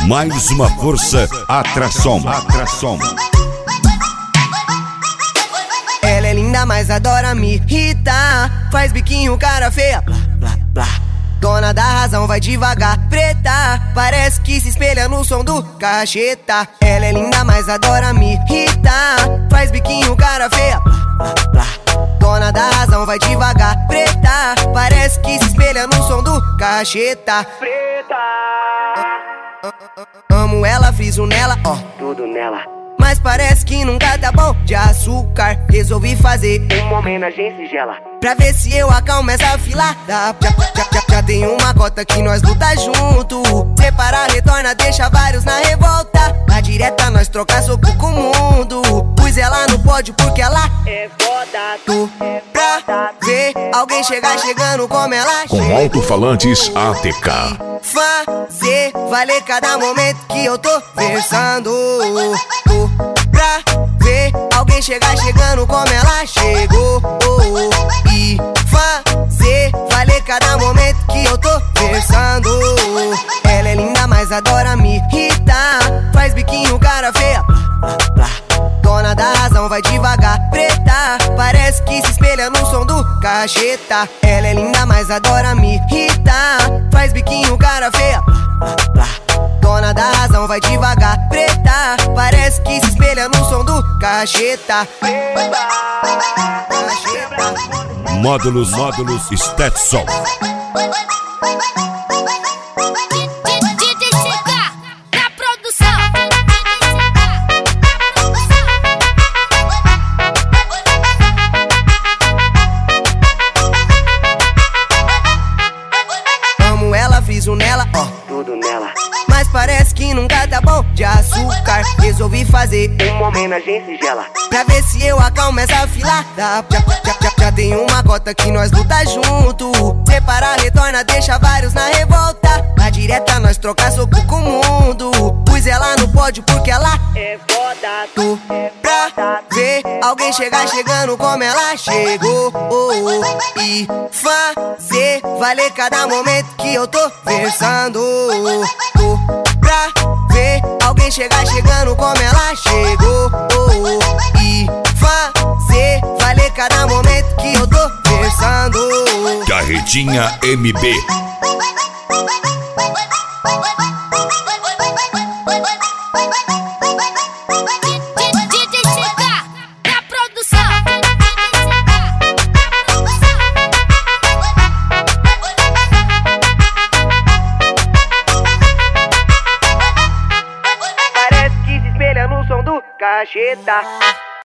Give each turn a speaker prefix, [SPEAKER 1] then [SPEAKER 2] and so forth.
[SPEAKER 1] Mais uma força, atração.
[SPEAKER 2] Ela é linda, mas adora me irritar. Faz biquinho, cara feia, blá, blá, blá. Dona da razão, vai devagar, preta. Parece que se espelha no som do cacheta. Ela é linda, mas adora me irritar. Faz biquinho, cara feia, blá, blá, blá. Dona da razão, vai devagar, preta. Parece que se espelha no som do cacheta. Preta. Amo ela, friso nela, ó, tudo nela. Mas parece que nunca tá bom de açúcar. Resolvi fazer uma homenagem singela pra ver se eu acalmo essa filada. Já tem uma cota que nós luta junto. Separar, retorna, deixa vários na revolta. Na direta nós trocar soco com o mundo. Pus ela no pódio porque ela é foda. Tu pra ver alguém chegar chegando como ela
[SPEAKER 3] com
[SPEAKER 2] chegou.
[SPEAKER 3] alto-falantes ATK.
[SPEAKER 2] Fazer valer cada momento que eu tô versando. Tu pra ver alguém chegar chegando como ela chegou. E fazer valer cada momento que eu tô versando. Ela é linda, mas adora me irritar. Faz biquinho, cara feia, blá, blá, blá. Dona da razão, vai devagar, preta. Parece que se espelha no som do cacheta. Ela é linda, mas adora me irritar. Faz biquinho, cara feia, blá, blá, blá. Dona da razão, vai devagar, preta. Parece que se espelha no som do cacheta.
[SPEAKER 1] Módulos Stetson.
[SPEAKER 2] Amo ela, friso nela, ó, tudo nela. Mas parece que nunca tá bom de açúcar. Resolvi fazer uma homenagem singela pra ver se eu acalmo essa filada. Já tem uma cota que nós luta junto. Separar, retorna, deixa vários na revolta. Na direta nós trocar soco com o mundo. Pus ela no pódio porque ela é foda. Tu pra ver alguém chegar chegando como ela chegou. E fazer valer cada momento que eu tô versando. Tu pra ver alguém chegar chegando como ela chegou. E fazer valer cada momento que eu tô versando.
[SPEAKER 1] Carretinha MB.
[SPEAKER 2] Parece que se espelha no som do cacheta.